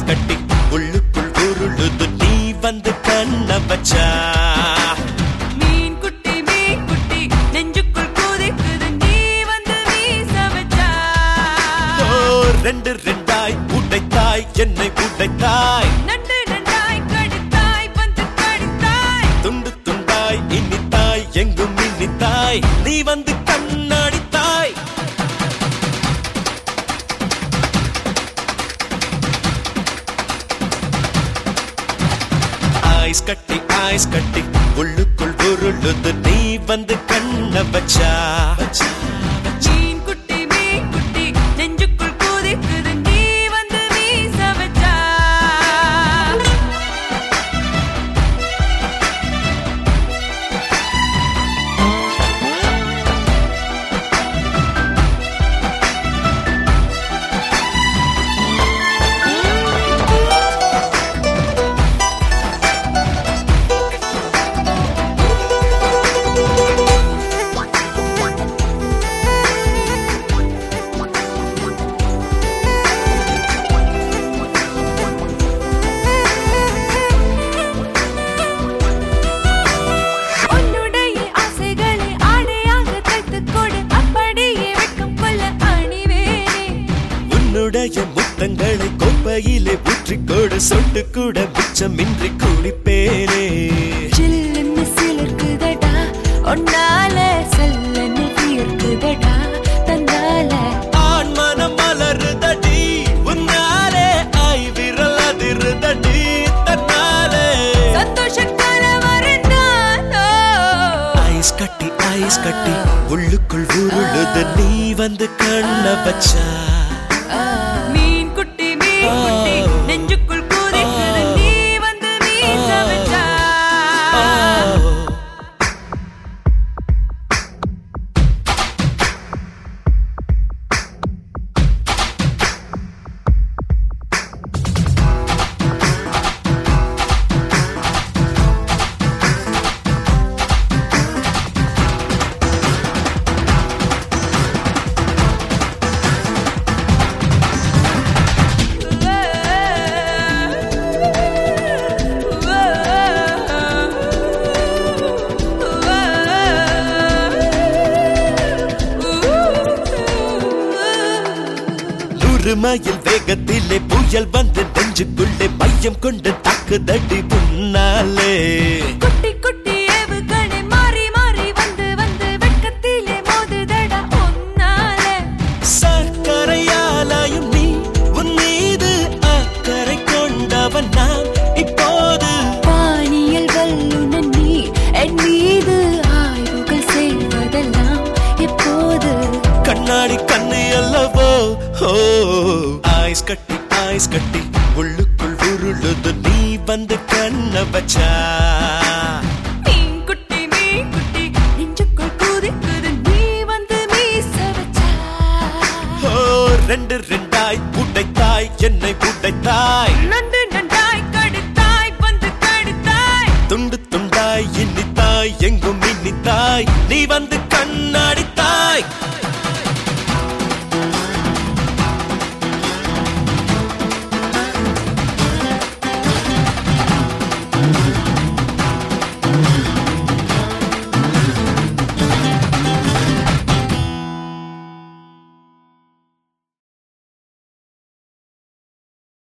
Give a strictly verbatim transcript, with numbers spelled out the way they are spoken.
கட்டி உள்ளுக்குள் உருளுது நீ வந்து கண்ண வச்சா மீன் குட்டி மீன் குட்டி நெஞ்சுக்குள் கூதிக்குது நீ வந்து வீச வச்சா ரெண்டு ரெண்டாய் உடைத்தாய் என்னை உடைத்தாய் நண்டு நண்டாய் கடித்தாய் வந்து கடித்தாய் துண்டு துண்டாய் இனித்தாய் எங்கும் இனித்தாய் நீ வந்து கண்ணடித்தாய் ஐஸ் கட்டி ஐஸ் கட்டி உள்ளுக்குள் உருளுது நீ வந்து கண்ண வச்சா மீன் குட்டி மீன் குட்டி நெஞ்சுக்குள் கூதிக்குது நீ வந்து வீச வச்சா முத்தங்களை கொப்பையிலே ஊற்றிக்கொடு சொட்டு கூட மிச்சமின்றி குளிப்பேனே சில்லுன்னு சிலிர்க்குதடா ஒன்னால சல்லன்னு தீர்க்குதடா தன்னால ஆண் மனம் மலருதடி உன்னாலே ஐ விரல் அதிருதடி தன்னாலே சந்தோஷக்கால வருந்தாலோ ஐஸ் கட்டி ஐஸ் கட்டி உள்ளுக்குள் உருளுது நீ வந்து கண்ண வச்சா மீன் குட்டி மீன் குட்டி நெஞ்சுக்குள் கூதிக்குது நீ வந்து வீச வச்சா மயில் வேகத்திலே புயல் வந்து நெஞ்சுக்குள்ளே மையம் கொண்டு தாக்குதடி முன்னாலே குட்டி குட்டி ஏவுகணை மாறி மாறி வந்து வந்து வெட்கத்திலே மோதுதடா ஒன்னாலே சர்க்கரையாலாயும் நீ உன் மீது அக்கறை கொண்டவன் நான் இப்போது பானியல் வல்லுனன் நீ என் மீது ஆய்வுகள் செய்வதெல்லாம் எப்போது கண்ணாடி கண்ணு அல்லவோ ஓ ஐஸ் கட்டி ஐஸ் கட்டி உள்ளுக்குள் உருளுது நீ வந்து கண்ண வச்சா மீன் குட்டி மீன் குட்டி நெஞ்சுக்குள் கூதிக்குது நீ வந்து வீச வச்சா ஓ ரெண்டு ரெண்டாய் உடைத்தாய் என்னை உடைத்தாய் நண்டு நண்டாய் கடித்தாய் வந்து கடித்தாய் துண்டு துண்டாய் இனித்தாய் எங்கும் இனித்தாய் நீ வந்து கண்ணடித்தாய்